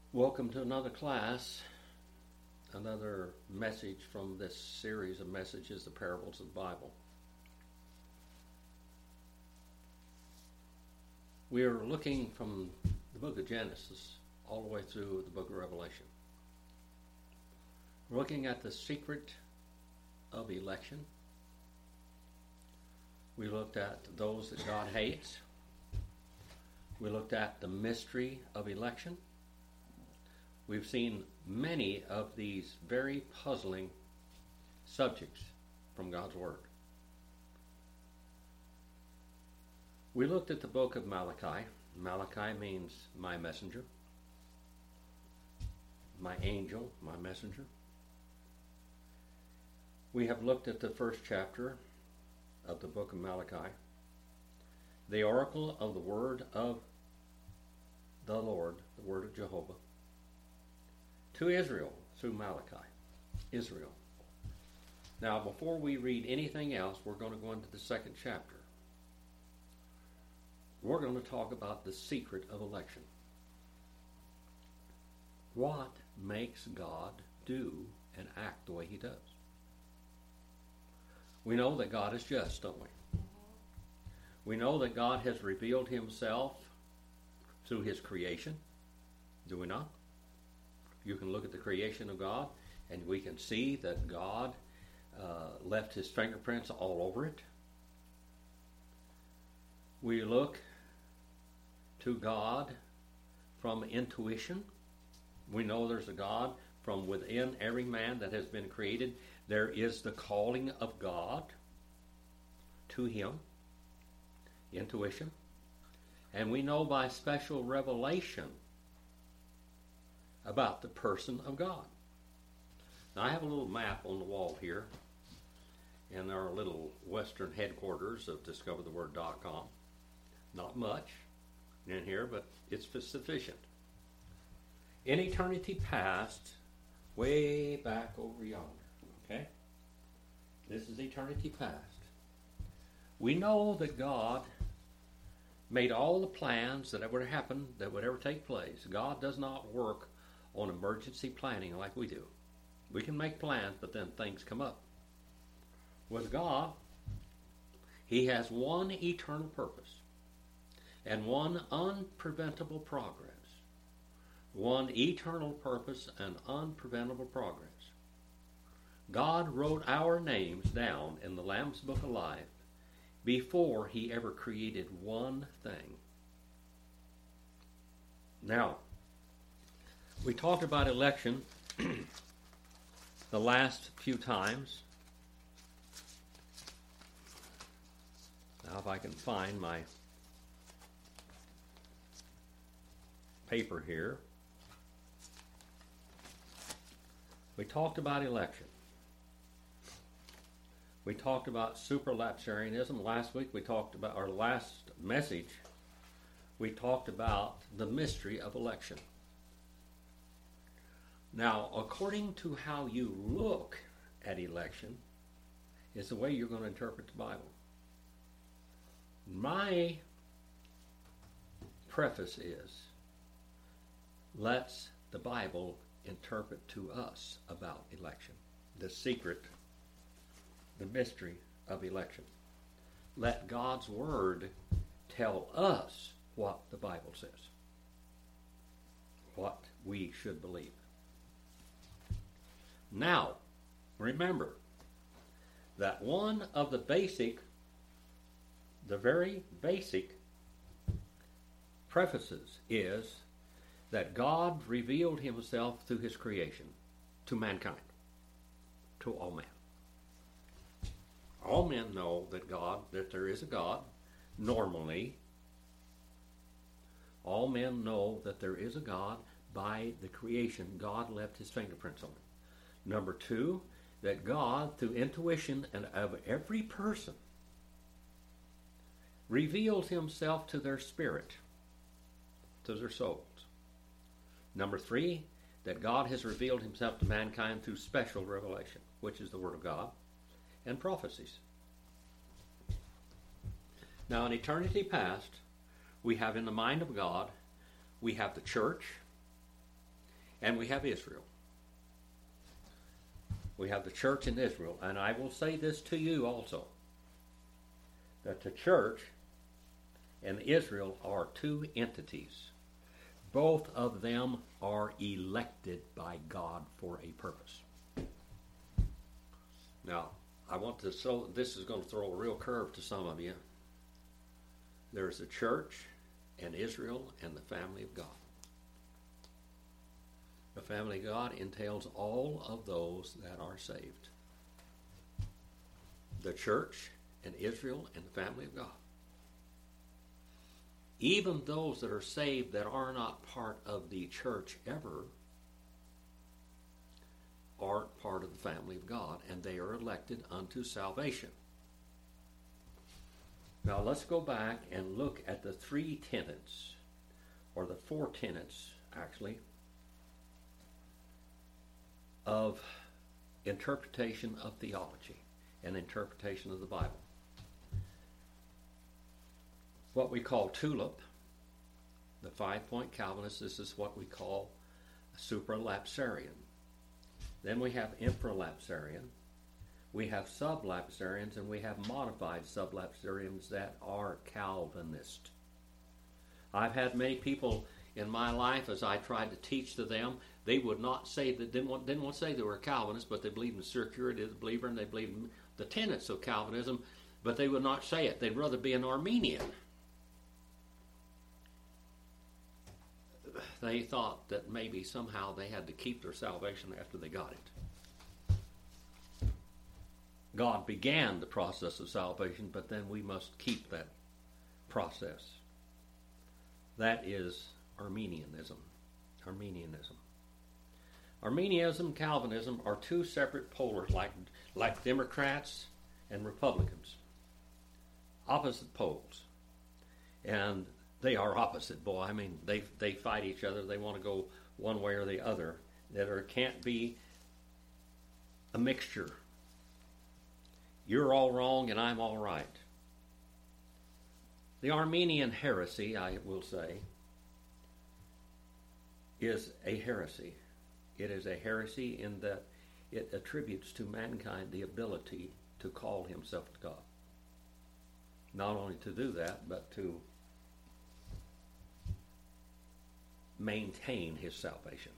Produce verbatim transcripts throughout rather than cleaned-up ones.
Welcome to another class, another message from this series of messages, the parables of the Bible. We are looking from the book of Genesis all the way through the book of Revelation. We're looking at the secret of election. We looked at those that God hates. We looked at the mystery of election. We've seen many of these very puzzling subjects from God's Word. We looked at the book of Malachi. Malachi means my messenger, my angel, my messenger. We have looked at the first chapter of the book of Malachi, the oracle of the word of the Lord, the word of Jehovah, to Israel through Malachi. Israel. Now, before we read anything else, we're going to go into the second chapter. We're going to talk about the secret of election. What makes God do and act the way he does? We know that God is just, don't we? We know that God has revealed himself through his creation. Do we not? You can look at the creation of God, and we can see that God uh, left his fingerprints all over it. We look to God from intuition. We know there's a God from within every man that has been created. There is the calling of God to him, intuition. And we know by special revelation about the person of God. Now, I have a little map on the wall here in our little western headquarters of discover the word dot com. Not much in here, but it's sufficient. In eternity past, way back over yonder, okay? This is eternity past. We know that God made all the plans that ever happened, that would ever take place. God does not work on emergency planning like we do. We can make plans, but then things come up. With God, he has one eternal purpose and one unpreventable progress. One eternal purpose and unpreventable progress. God wrote our names down in the Lamb's Book of Life before he ever created one thing. Now, we talked about election the last few times. Now, if I can find my paper here. We talked about election. We talked about superlapsarianism. Last week we talked about, our last message, we talked about the mystery of election. Now, according to how you look at election is the way you're going to interpret the Bible. My preface is, let's the Bible interpret to us about election, the secret, the mystery of election. Let God's Word tell us what the Bible says, what we should believe. Now, remember that one of the basic, the very basic prefaces is that God revealed himself through his creation to mankind, to all men. All men know that God, that there is a God, normally. All men know that there is a God by the creation. God left his fingerprints on it. Number two, that God, through intuition and of every person, reveals himself to their spirit, to their souls. Number three, that God has revealed himself to mankind through special revelation, which is the Word of God, and prophecies. Now, in eternity past, we have in the mind of God, we have the church, and we have Israel. We have the church in Israel. And I will say this to you also, that the church and Israel are two entities. Both of them are elected by God for a purpose. Now, I want to, so this is going to throw a real curve to some of you. There's a church and Israel and the family of God. The family of God entails all of those that are saved. The church and Israel and the family of God. Even those that are saved that are not part of the church ever are part of the family of God, and they are elected unto salvation. Now let's go back and look at the three tenets, or the four tenets, actually, of interpretation of theology and interpretation of the Bible. What we call TULIP, the five-point Calvinist, this is what we call supralapsarian. Then we have infralapsarian. We have sublapsarians, and we have modified sublapsarians that are Calvinist. I've had many people in my life, as I tried to teach to them, they would not say that didn't want didn't want to say they were Calvinists, but they believed in security as a believer, and they believed in the tenets of Calvinism, but they would not say it. They'd rather be an Arminian. They thought that maybe somehow they had to keep their salvation after they got it. God began the process of salvation, but then we must keep that process. That is Arminianism. Arminianism. Arminianism, Calvinism are two separate polars, like, like Democrats and Republicans. Opposite poles. And they are opposite, boy. I mean, they they fight each other. They want to go one way or the other. There can't be a mixture. You're all wrong and I'm all right. The Arminian heresy, I will say, is a heresy. It is a heresy in that it attributes to mankind the ability to call himself God. Not only to do that, but to maintain his salvation.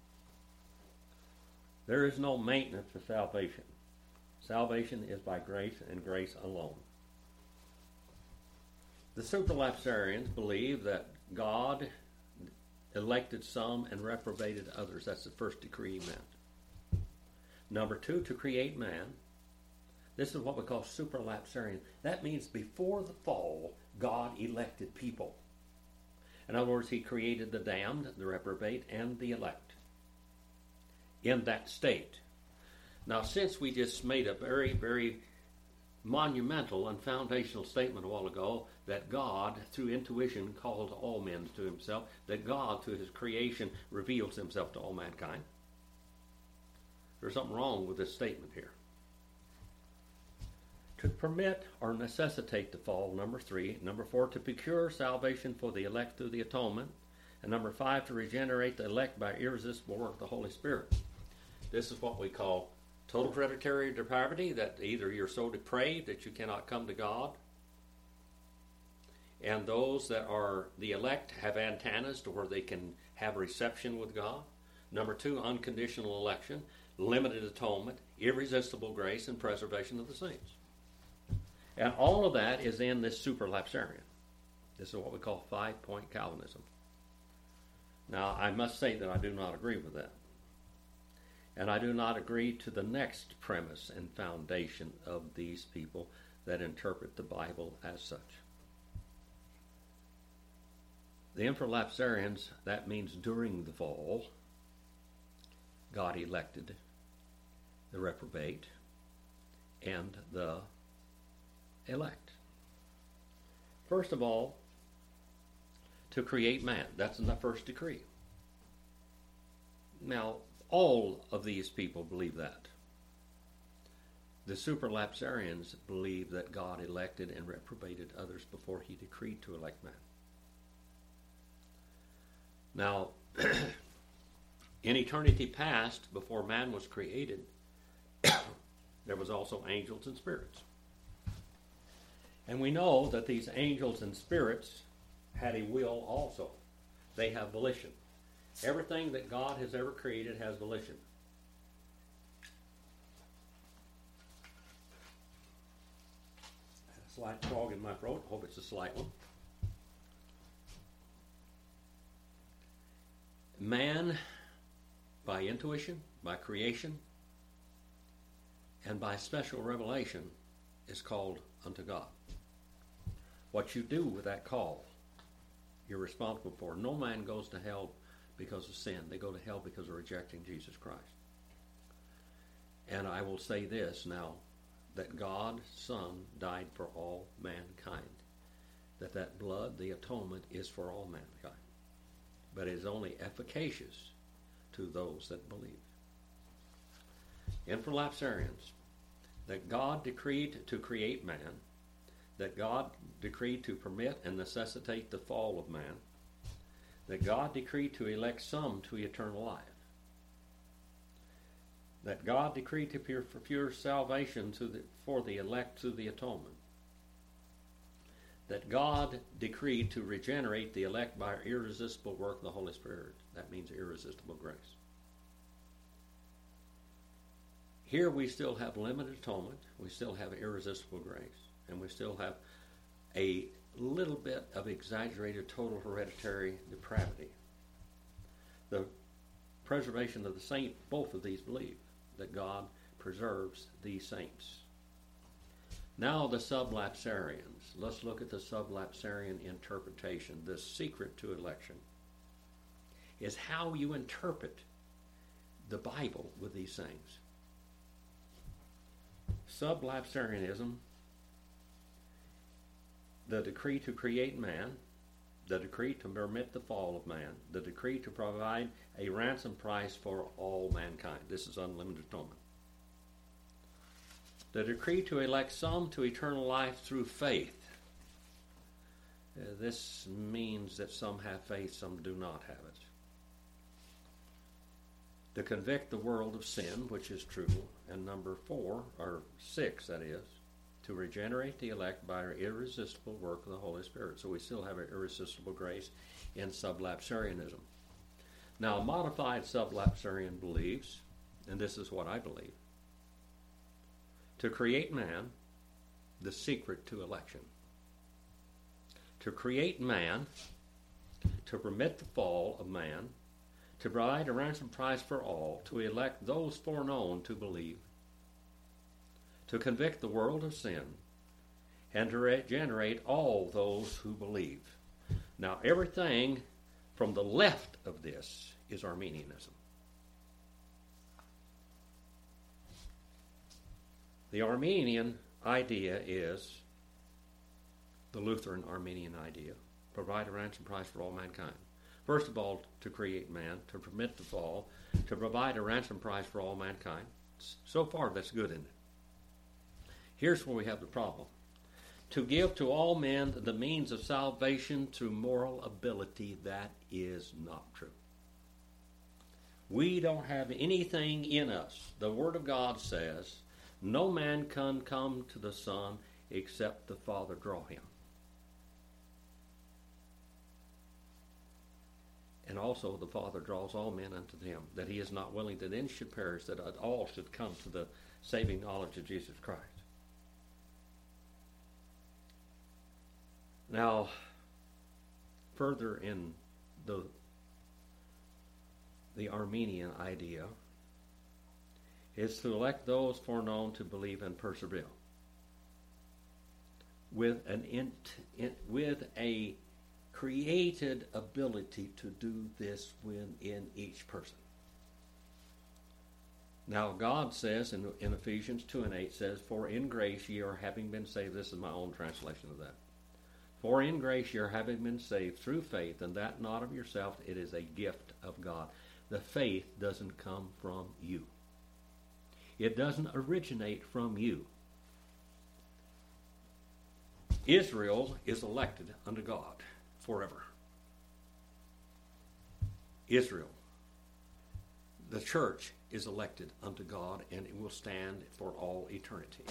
There is no maintenance for salvation. Salvation is by grace and grace alone. The supralapsarians believe that God elected some and reprobated others. That's the first decree he meant. Number two, to create man. This is what we call supralapsarian. That means before the fall, God elected people. In other words, he created the damned, the reprobate, and the elect in that state. Now, since we just made a very, very monumental and foundational statement a while ago that God, through intuition, called all men to himself, that God, through his creation, reveals himself to all mankind, there's something wrong with this statement here. To permit or necessitate the fall, number three. Number four, to procure salvation for the elect through the atonement. And number five, to regenerate the elect by irresistible work of the Holy Spirit. This is what we call total hereditary depravity, that either you're so depraved that you cannot come to God, and those that are the elect have antennas to where they can have reception with God. Number two, unconditional election, limited atonement, irresistible grace, and preservation of the saints. And all of that is in this supralapsarian. This is what we call five-point Calvinism. Now, I must say that I do not agree with that. And I do not agree to the next premise and foundation of these people that interpret the Bible as such. The infralapsarians, that means during the fall, God elected the reprobate and the elect. First of all, to create man. That's in the first decree. Now, all of these people believe that. The supralapsarians believe that God elected and reprobated others before he decreed to elect man. Now, In eternity past, before man was created, there was also angels and spirits. And we know that these angels and spirits had a will also. They have volition. Everything that God has ever created has volition. A slight frog in my throat. Hope it's a slight one. Man, by intuition, by creation, and by special revelation, is called unto God. What you do with that call, you're responsible for. No man goes to hell because of sin. They go to hell because of rejecting Jesus Christ. And I will say this now, that God's Son died for all mankind. That that blood, the atonement, is for all mankind. But it is only efficacious to those that believe. Infralapsarians, that God decreed to create man, that God decreed to permit and necessitate the fall of man, that God decreed to elect some to eternal life, that God decreed to procure salvation to the, for the elect to the atonement, that God decreed to regenerate the elect by irresistible work of the Holy Spirit. That means irresistible grace. Here we still have limited atonement, we still have irresistible grace, and we still have a little bit of exaggerated total hereditary depravity. The preservation of the saint, both of these believe that God preserves these saints. Now the sublapsarians. Let's look at the sublapsarian interpretation. The secret to election is how you interpret the Bible with these things. Sublapsarianism, the decree to create man, the decree to permit the fall of man, the decree to provide a ransom price for all mankind. This is unlimited atonement. The decree to elect some to eternal life through faith. Uh, this means that some have faith, some do not have it. To convict the world of sin, which is true. And number four, or six that is, to regenerate the elect by our irresistible work of the Holy Spirit. So we still have an irresistible grace in sublapsarianism. Now, a modified sublapsarian believes, and this is what I believe, to create man, the secret to election. To create man, to permit the fall of man, to provide a ransom price for all, to elect those foreknown to believe, to convict the world of sin, and to regenerate all those who believe. Now, everything from the left of this is Arminianism. The Arminian idea is the Lutheran Arminian idea. Provide a ransom price for all mankind. First of all, to create man, to permit the fall, to provide a ransom price for all mankind. So far, that's good, isn't it? Here's where we have the problem. To give to all men the means of salvation through moral ability, that is not true. We don't have anything in us. The Word of God says, no man can come to the Son except the Father draw him. And also the Father draws all men unto him, that he is not willing that any should perish, that all should come to the saving knowledge of Jesus Christ. Now, further in the, the Arminian idea, is to elect those foreknown to believe and persevere with an int, in, with a created ability to do this within each person. Now God says in, in Ephesians two and eight says, for in grace ye are having been saved. This is my own translation of that. For in grace ye are having been saved through faith, and that not of yourself, it is a gift of God. The faith doesn't come from you. It doesn't originate from you. Israel is elected unto God forever. Israel. the church is elected unto God, and it will stand for all eternity.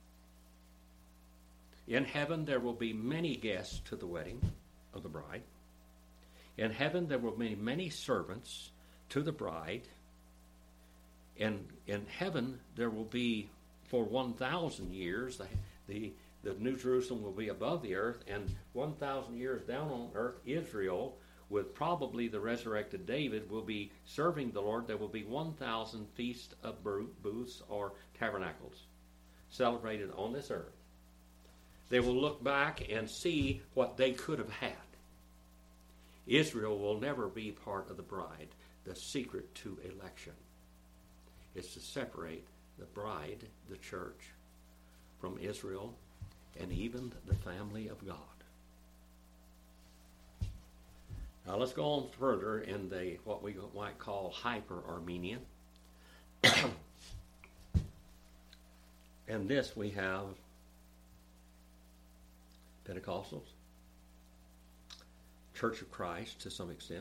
In heaven there will be many guests to the wedding of the bride. In heaven there will be many servants to the bride. And in heaven there will be, for one thousand years, the, the, the New Jerusalem will be above the earth, and one thousand years down on earth, Israel, with probably the resurrected David, will be serving the Lord. There will be one thousand feast of booths or tabernacles celebrated on this earth. They will look back and see what they could have had. Israel will never be part of the bride. The secret to election is to separate the bride, the church, from Israel and even the family of God. Now let's go on further in the what we might call hyper-Armenian. And this we have Pentecostals, Church of Christ to some extent,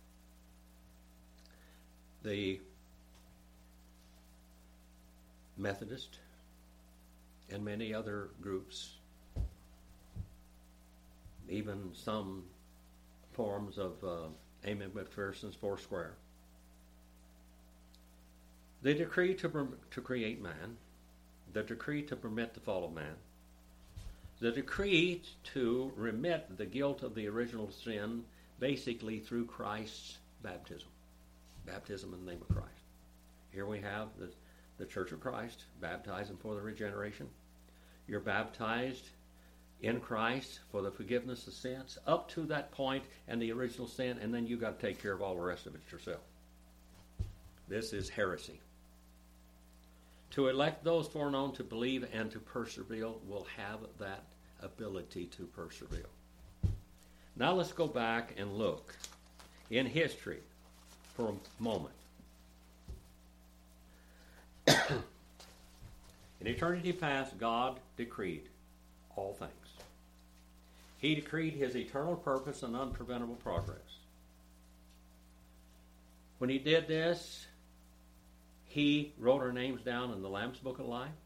the Methodist, and many other groups, even some forms of uh, Amen McPherson's Foursquare. The decree to, to create man, the decree to permit the fall of man, the decree to remit the guilt of the original sin basically through Christ's baptism. Baptism in the name of Christ. Here we have the, the Church of Christ, baptizing for the regeneration. You're baptized in Christ for the forgiveness of sins up to that point and the original sin, and then you got to take care of all the rest of it yourself. This is heresy. To elect those foreknown to believe and to persevere will have that ability to persevere. Now let's go back and look in history for a moment. In eternity past, God decreed all things. He decreed his eternal purpose and unpreventable progress. When he did this, he wrote our names down in the Lamb's Book of Life.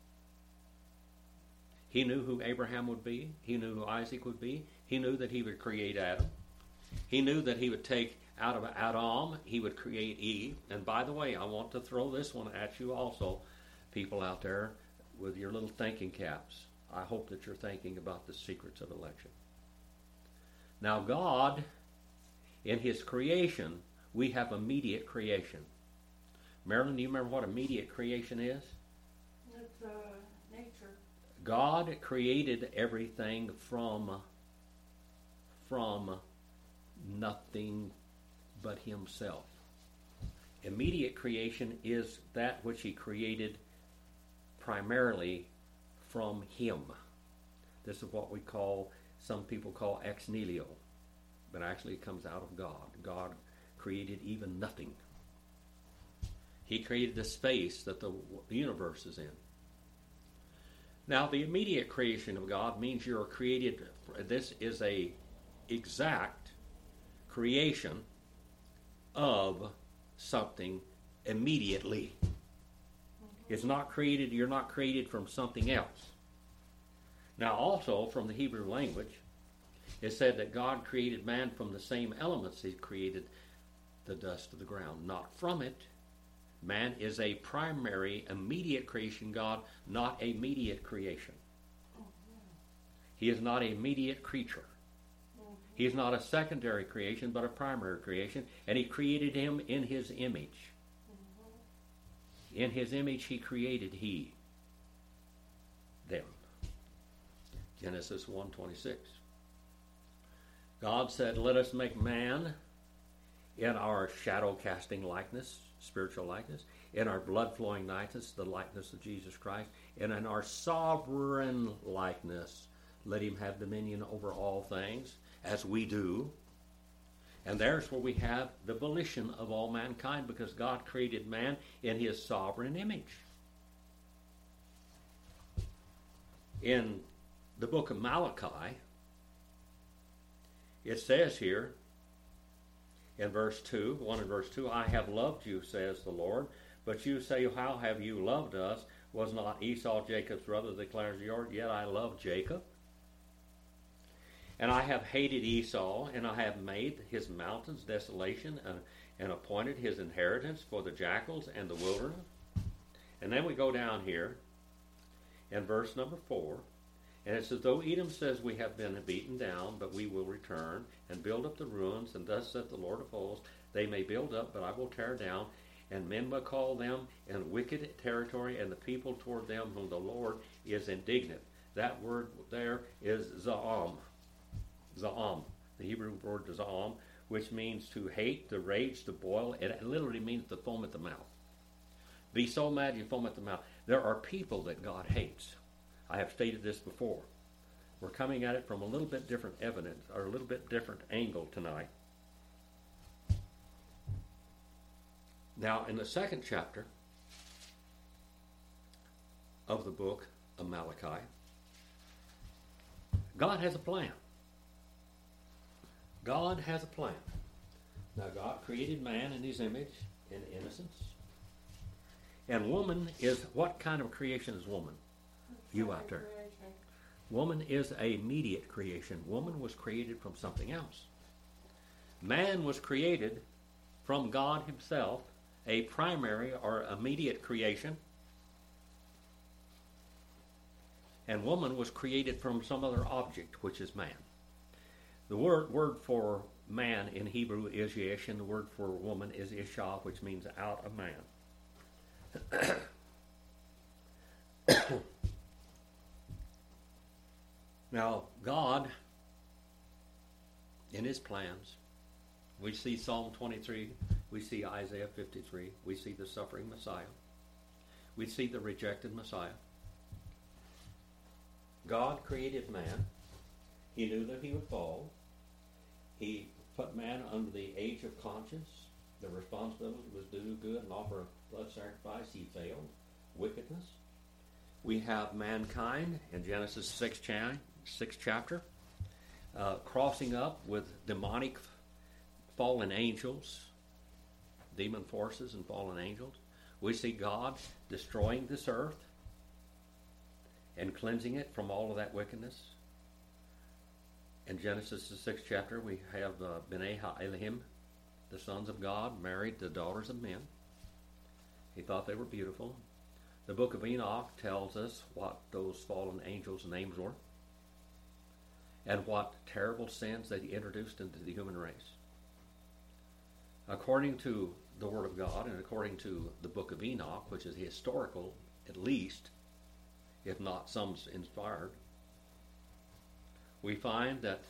He knew who Abraham would be. He knew who Isaac would be. He knew that he would create Adam. He knew that he would take out of Adam, he would create Eve. And by the way, I want to throw this one at you also, people out there with your little thinking caps. I hope that you're thinking about the secrets of election. Now God, in his creation, we have immediate creation. Marilyn, do you remember what immediate creation is? It's uh, nature. God created everything from, from nothing but himself. Immediate creation is that which he created primarily from him. This is what we call, some people call ex nihilo, but actually it comes out of God. God created even nothing. He created the space that the universe is in. Now, the immediate creation of God means you're created, this is a exact creation of something immediately. It's not created, you're not created from something else. Now, also, from the Hebrew language, it said that God created man from the same elements he created the dust of the ground, not from it. Man is a primary, immediate creation God, not a mediate creation. He is not a mediate creature. He is not a secondary creation, but a primary creation, and he created him in his image. In his image he created he, them. Genesis one twenty-six. God said, let us make man in our shadow-casting likeness, spiritual likeness, in our blood-flowing likeness, the likeness of Jesus Christ, and in our sovereign likeness, let him have dominion over all things, as we do. And there's where we have the volition of all mankind, because God created man in his sovereign image. In the book of Malachi, it says here, in verse two, one in verse two, I have loved you, says the Lord. But you say, how have you loved us? Was not Esau Jacob's brother, declares the Lord? Yet I love Jacob. And I have hated Esau, and I have made his mountains desolation, and, and appointed his inheritance for the jackals and the wilderness. And then we go down here in verse number four, and it says, though Edom says we have been beaten down, but we will return and build up the ruins, and thus saith the Lord of hosts, they may build up, but I will tear down, and men will call them in wicked territory, and the people toward them whom the Lord is indignant. That word there is Za'am. Za'am. The Hebrew word Za'am, which means to hate, to rage, to boil. It literally means to foam at the mouth. Be so mad you foam at the mouth. There are people that God hates. I have stated this before. We're coming at it from a little bit different evidence, or a little bit different angle tonight. Now, in the second chapter of the book of Malachi, God has a plan. God has a plan. Now, God created man in his image, in innocence. And woman is, what kind of creation is woman? You out there. Woman is a immediate creation. Woman was created from something else. Man was created from God himself, a primary or immediate creation. And woman was created from some other object, which is man. The word, word for man in Hebrew is yesh, and the word for woman is isha, which means out of man. Now, God, in his plans, we see Psalm twenty-three, we see Isaiah fifty-three, we see the suffering Messiah, we see the rejected Messiah. God created man. He knew that he would fall. He put man under the age of conscience. The responsibility was to do good and offer a blood sacrifice. He failed. Wickedness. We have mankind in Genesis six, cha- sixth chapter, uh, crossing up with demonic fallen angels, demon forces and fallen angels. We see God destroying this earth and cleansing it from all of that wickedness. In Genesis the sixth chapter, we have uh, B'nai Ha'elohim, the sons of God, married the daughters of men. He thought they were beautiful. The book of Enoch tells us what those fallen angels' names were and what terrible sins they introduced into the human race. According to the Word of God and according to the book of Enoch, which is historical at least, if not some inspired, we find that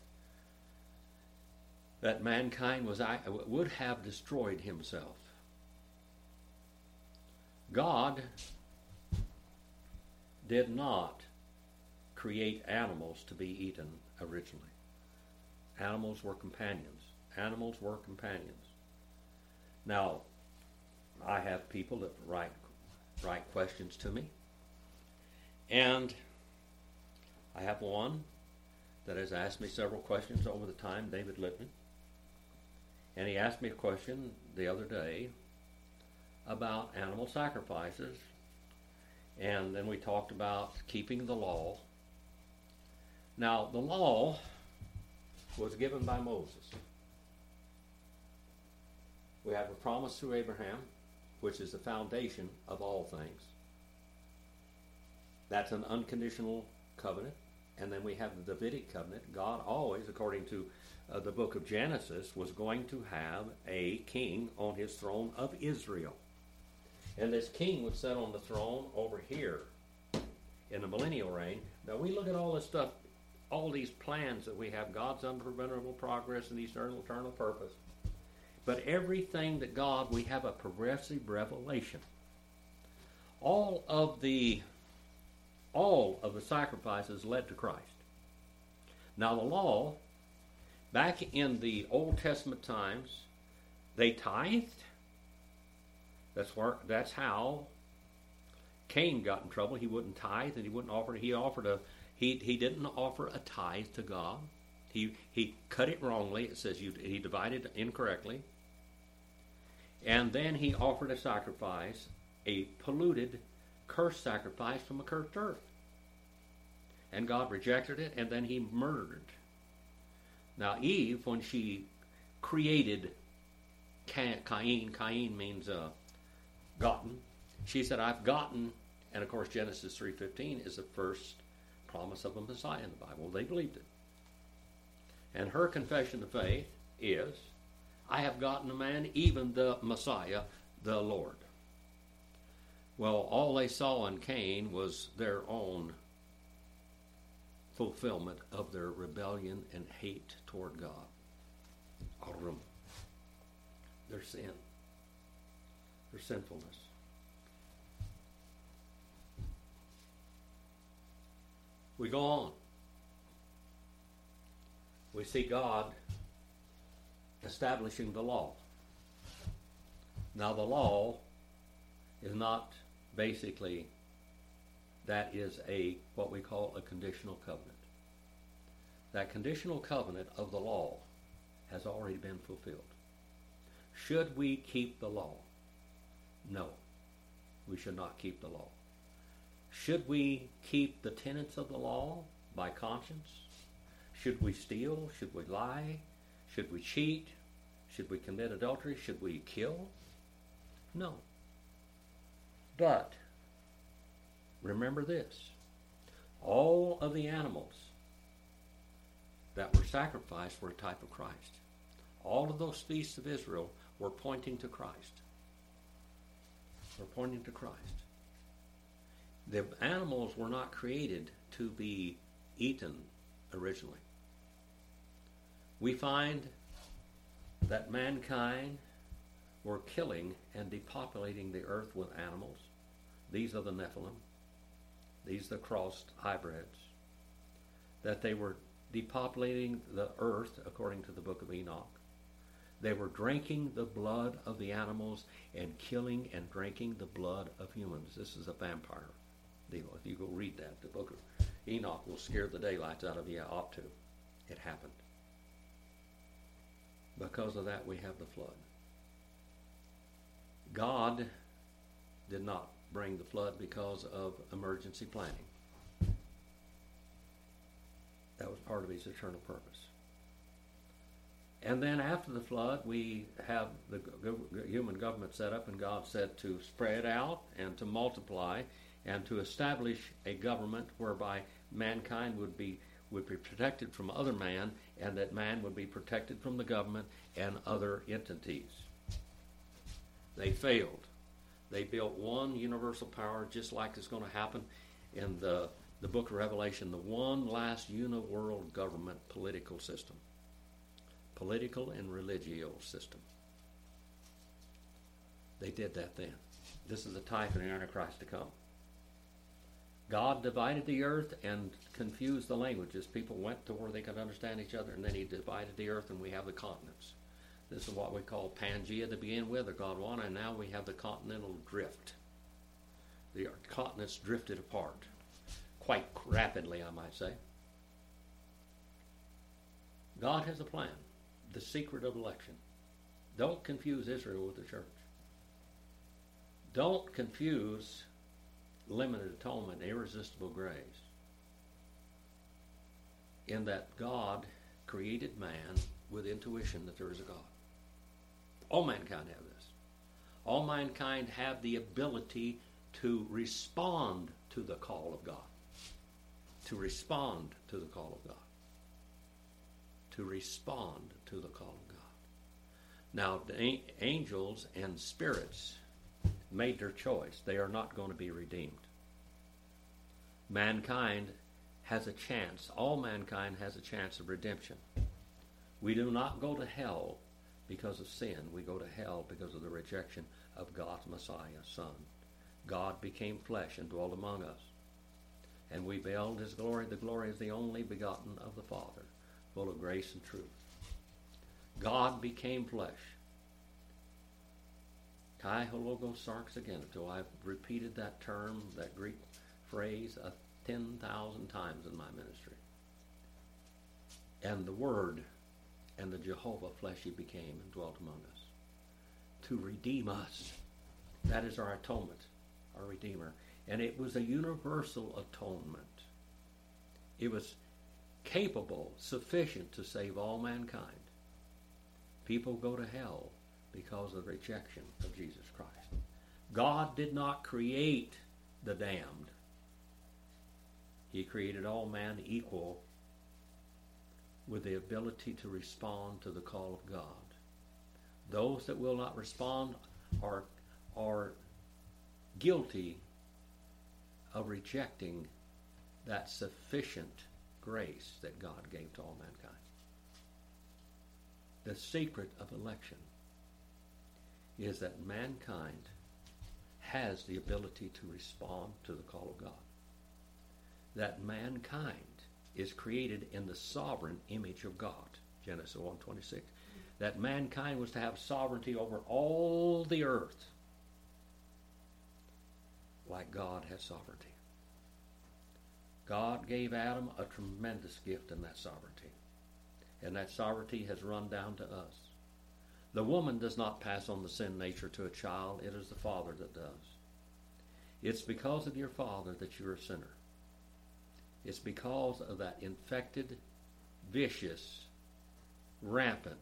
that mankind was would have destroyed himself. God did not create animals to be eaten originally. Animals were companions. Animals were companions. Now, I have people that write write questions to me, and I have one that has asked me several questions over the time, David Littman. And he asked me a question the other day about animal sacrifices. And then we talked about keeping the law. Now, the law was given by Moses. We have a promise through Abraham, which is the foundation of all things. That's an unconditional covenant. And then we have the Davidic covenant. God always, according to uh, the book of Genesis, was going to have a king on his throne of Israel. And this king would sit on the throne over here in the millennial reign. Now we look at all this stuff, all these plans that we have, God's unpreventable progress and eternal, eternal purpose. But everything that God, we have a progressive revelation. All of the All of the sacrifices led to Christ. Now the law, back in the Old Testament times, they tithed. That's where, that's how Cain got in trouble. He wouldn't tithe and he wouldn't offer. He offered a he he didn't offer a tithe to God. He he cut it wrongly. It says you he divided incorrectly. And then he offered a sacrifice, a polluted, cursed sacrifice from a cursed earth. And God rejected it, and then he murdered it. Now Eve, when she created Cain, Cain means uh, gotten, she said, I've gotten, and of course Genesis three fifteen is the first promise of a Messiah in the Bible. They believed it. And her confession of faith is, I have gotten a man, even the Messiah, the Lord. Well, all they saw in Cain was their own fulfillment of their rebellion and hate toward God. All of them. Their sin. Their sinfulness. We go on. We see God establishing the law. Now the law is not basically, that is a what we call a conditional covenant. That conditional covenant of the law has already been fulfilled. Should we keep the law? No, we should not keep the law. Should we keep the tenets of the law by conscience? Should we steal? Should we lie? Should we cheat? Should we commit adultery? Should we kill? No. But remember this. All of the animals that were sacrificed were a type of Christ. All of those feasts of Israel were pointing to Christ. Were pointing to Christ. The animals were not created to be eaten originally. We find that mankind were killing and depopulating the earth with animals. These are the Nephilim. These are the crossed hybrids. That they were depopulating the earth, according to the book of Enoch. They were drinking the blood of the animals and killing and drinking the blood of humans. This is a vampire deal. If you go read that, the book of Enoch will scare the daylights out of you. Ought to. It happened. Because of that, we have the flood. God did not bring the flood because of emergency planning. That was part of his eternal purpose. And then after the flood, we have the human government set up, and God said to spread out and to multiply and to establish a government whereby mankind would be would be protected from other man, and that man would be protected from the government and other entities. They failed. They built one universal power, just like it's going to happen in the, the book of Revelation, the one last uni-world government political system. Political and religio system. They did that then. This is a type of the Antichrist to come. God divided the earth and confused the languages. People went to where they could understand each other, and then he divided the earth, and we have the continents. This is what we call Pangea to begin with, or Gondwana, and now we have the continental drift. The continents drifted apart quite rapidly, I might say. God has a plan, the secret of election. Don't confuse Israel with the church. Don't confuse limited atonement, irresistible grace, in that God created man with intuition that there is a God. All mankind have this. All mankind have the ability to respond to the call of God. To respond to the call of God. To respond to the call of God. Now, the angels and spirits made their choice. They are not going to be redeemed. Mankind has a chance. All mankind has a chance of redemption. We do not go to hell because of sin. We go to hell because of the rejection of God's Messiah, Son. God became flesh and dwelt among us. And we beheld his glory. The glory is the only begotten of the Father, full of grace and truth. God became flesh. Kai hologos sarx again, until I've repeated that term, that Greek phrase, uh, ten thousand times in my ministry. And the Word and the Jehovah fleshy became and dwelt among us. to redeem us. That is our atonement, our Redeemer. And it was a universal atonement. It was capable, sufficient to save all mankind. People go to hell because of rejection of Jesus Christ. God did not create the damned. He created all man equal with the ability to respond to the call of God. Those that will not respond are, are guilty of rejecting that sufficient grace that God gave to all mankind. The secret of election is that mankind has the ability to respond to the call of God. That mankind is created in the sovereign image of God, Genesis one twenty-six. That mankind was to have sovereignty over all the earth, like God has sovereignty. God gave Adam a tremendous gift in that sovereignty, and that sovereignty has run down to us. The woman does not pass on the sin nature to a child. It is the father that does. It's because of your father that you're a sinner. It's because of that infected, vicious, rampant,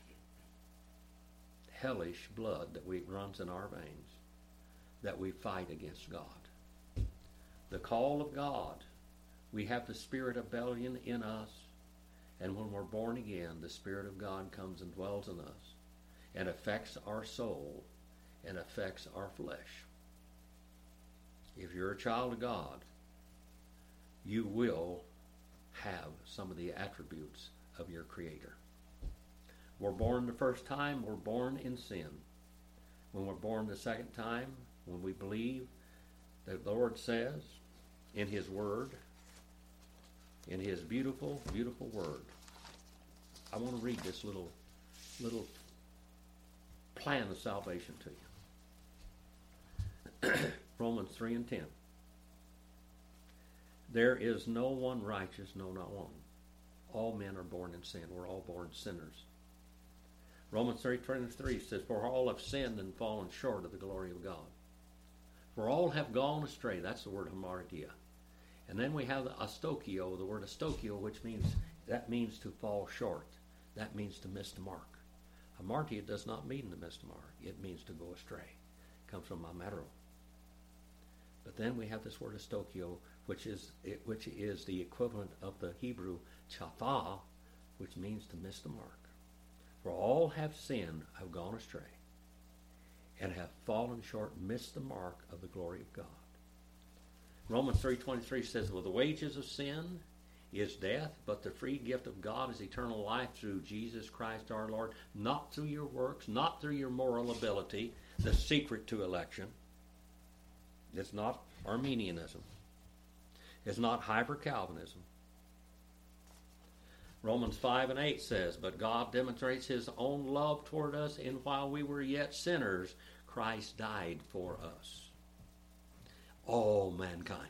hellish blood that we, runs in our veins that we fight against God. The call of God, we have the spirit of rebellion in us, and when we're born again, the Spirit of God comes and dwells in us and affects our soul and affects our flesh. If you're a child of God, you will have some of the attributes of your Creator. We're born the first time, we're born in sin. When we're born the second time, when we believe that the Lord says in His Word, in His beautiful, beautiful Word. I want to read this little, little plan of salvation to you. Romans three and ten. There is no one righteous, no, not one. All men are born in sin. We're all born sinners. Romans three twenty-three says, for all have sinned and fallen short of the glory of God. For all have gone astray. That's the word hamartia. And then we have the astokio, the word astokio, which means, that means to fall short. That means to miss the mark. Hamartia does not mean to miss the mark. It means to go astray. It comes from ametro. But then we have this word astokio, which is which is the equivalent of the Hebrew chafa, which means to miss the mark. For all have sinned, have gone astray, and have fallen short, missed the mark of the glory of God. Romans three twenty-three says, well, the wages of sin is death, but the free gift of God is eternal life through Jesus Christ our Lord, not through your works, not through your moral ability, the secret to election. It's not Arminianism. It's not hyper-Calvinism. Romans five and eight says, but God demonstrates His own love toward us in while we were yet sinners, Christ died for us. All mankind.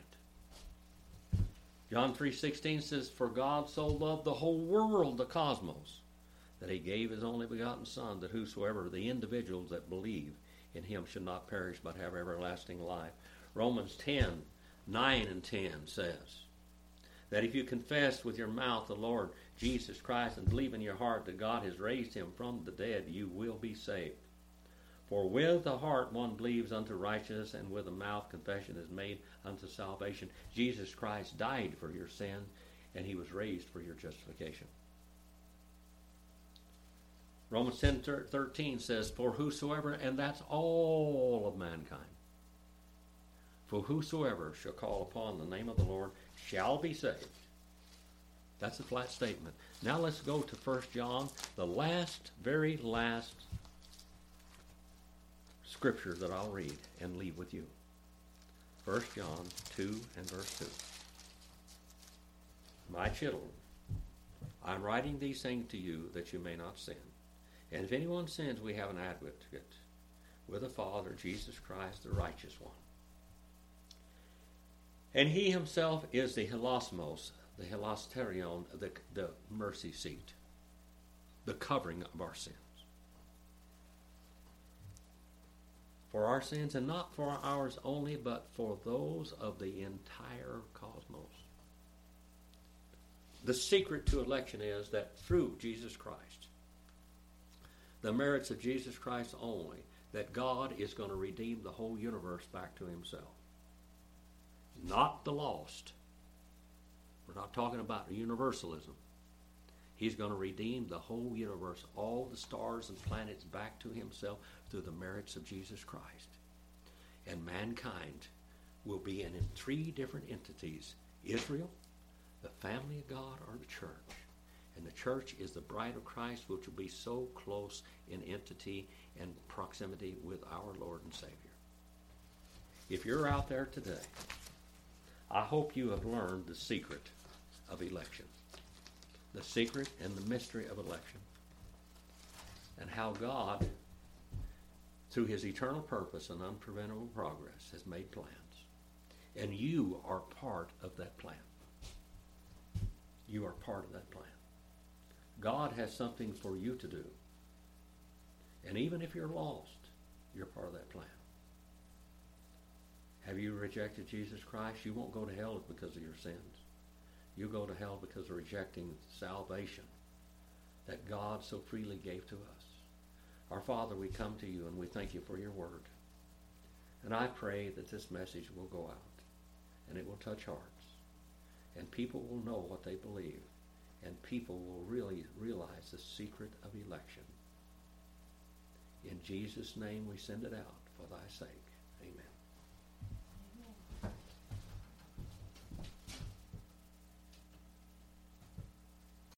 John three sixteen says, for God so loved the whole world, the cosmos, that He gave His only begotten Son, that whosoever, the individuals that believe in Him, should not perish but have everlasting life. Romans ten, nine and ten says that if you confess with your mouth the Lord Jesus Christ and believe in your heart that God has raised Him from the dead, you will be saved. For with the heart one believes unto righteousness, and with the mouth confession is made unto salvation. Jesus Christ died for your sin, and He was raised for your justification. Romans ten thirteen says, for whosoever, and that's all of mankind, for whosoever shall call upon the name of the Lord shall be saved. That's a flat statement. Now let's go to First John, the last, very last scripture that I'll read and leave with you. First John two and verse two. My children, I'm writing these things to you that you may not sin. And if anyone sins, we have an advocate with the Father, Jesus Christ, the righteous one. And He Himself is the hilasmos, the hilasterion, the, the mercy seat, the covering of our sins. For our sins, and not for ours only, but for those of the entire cosmos. The secret to election is that through Jesus Christ, the merits of Jesus Christ only, that God is going to redeem the whole universe back to himself. Not the lost. We're not talking about universalism. He's going to redeem the whole universe, all the stars and planets back to himself through the merits of Jesus Christ. And mankind will be in, in three different entities: Israel, the family of God, or the church. And the church is the bride of Christ, which will be so close in entity and proximity with our Lord and Savior. If you're out there today, I hope you have learned the secret of election. The secret and the mystery of election. And how God, through his eternal purpose and unpreventable progress, has made plans. And you are part of that plan. You are part of that plan. God has something for you to do. And even if you're lost, you're part of that plan. Have you rejected Jesus Christ? You won't go to hell because of your sins. You go to hell because of rejecting salvation that God so freely gave to us. Our Father, we come to you and we thank you for your word. And I pray that this message will go out and it will touch hearts. And people will know what they believe. And people will really realize the secret of election. In Jesus' name we send it out for thy sake. Amen.